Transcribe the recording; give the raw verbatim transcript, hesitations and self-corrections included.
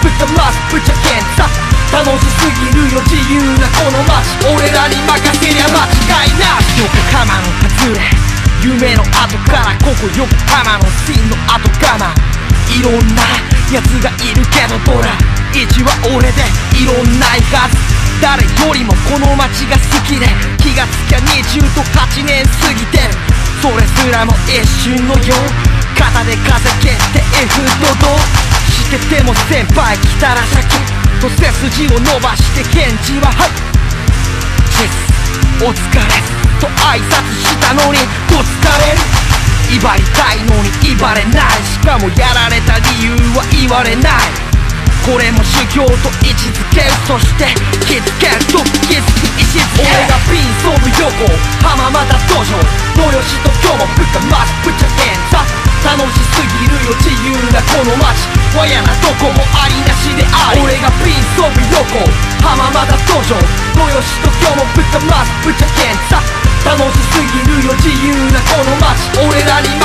ぶったまずぶっちゃけんさ楽しすぎるよ自由なこの街俺らに任せりゃ間違いなし横浜の外れ夢の後からここ横浜の真の後釜いろんな奴がいるけどドラいちは俺でいろんないはず誰よりもこの街が好きで気がつきゃにじゅうはちねん過ぎてるそれすらも一瞬のよう肩で風蹴って F とどうしてても先輩来たら先と背筋を伸ばして返事ははいチェスお疲れと挨拶したのにどつかれる威張りたいのに威張れないしかもやられた理由は言われないこれも修行と位置づけるそして気づけると気づく意志づけ俺がピンソブ横浜また道場野吉と今日もぶったまずぶっちゃけんさ楽しすぎるよ自由なこの街わやなどこもありなしであり俺がピンソブ横浜また道場野吉と今日もぶったまずぶっちゃけんさ楽しすぎるよ自由なこの街俺らに